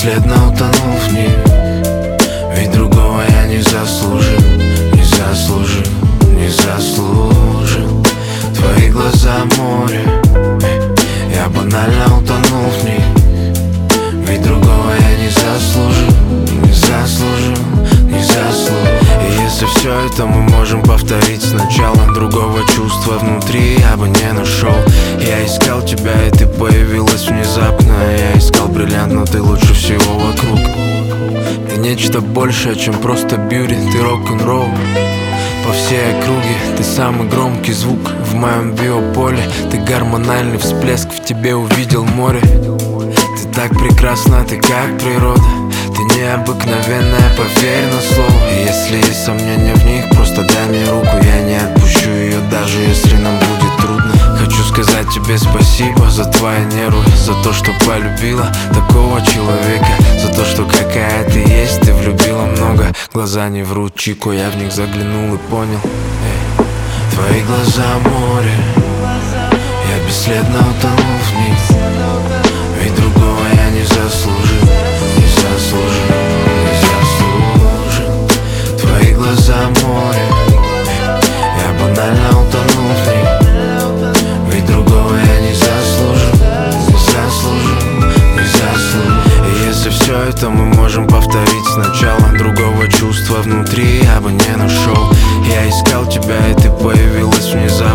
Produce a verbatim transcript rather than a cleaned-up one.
бесследно утонул в них. Ведь другого я не заслужил, не заслужил, не заслужил. Твои глаза море, я банально утонул в них. Ведь другого я не заслужил, не заслужил, не заслужил. И если все это мы можем повторить сначала, другого чувства внутри я бы не нашел. Я искал тебя, и ты появилась внезапно. Я искал бриллиант, но ты лучше всего вокруг. Ты нечто большее, чем просто бьюти. Ты рок-н-ролл по всей округе. Ты самый громкий звук в моем биополе. Ты гормональный всплеск, в тебе увидел море. Ты так прекрасна, ты как природа. Ты необыкновенная, поверь на слово. И если есть сомнения в них, просто дай мне руку. Я не отпущу ее, даже если нам будет трудно. Хочу сказать тебе спасибо за твои нервы, за то, что полюбила такого человека, за то, что какая ты есть, ты влюбила много. Глаза не врут, Чико, я в них заглянул и понял. Эй. Твои глаза море, я бесследно утонул в них. Ведь другого я не заслужил, не заслужил, не заслужил. Твои глаза море, я банально утонул в них. Ведь другого я не заслужил, не заслужил, не заслужил. И если все это мы можем повторить сначала, другого чувства внутри я бы не нашел. Я искал тебя, и ты появилась внезапно.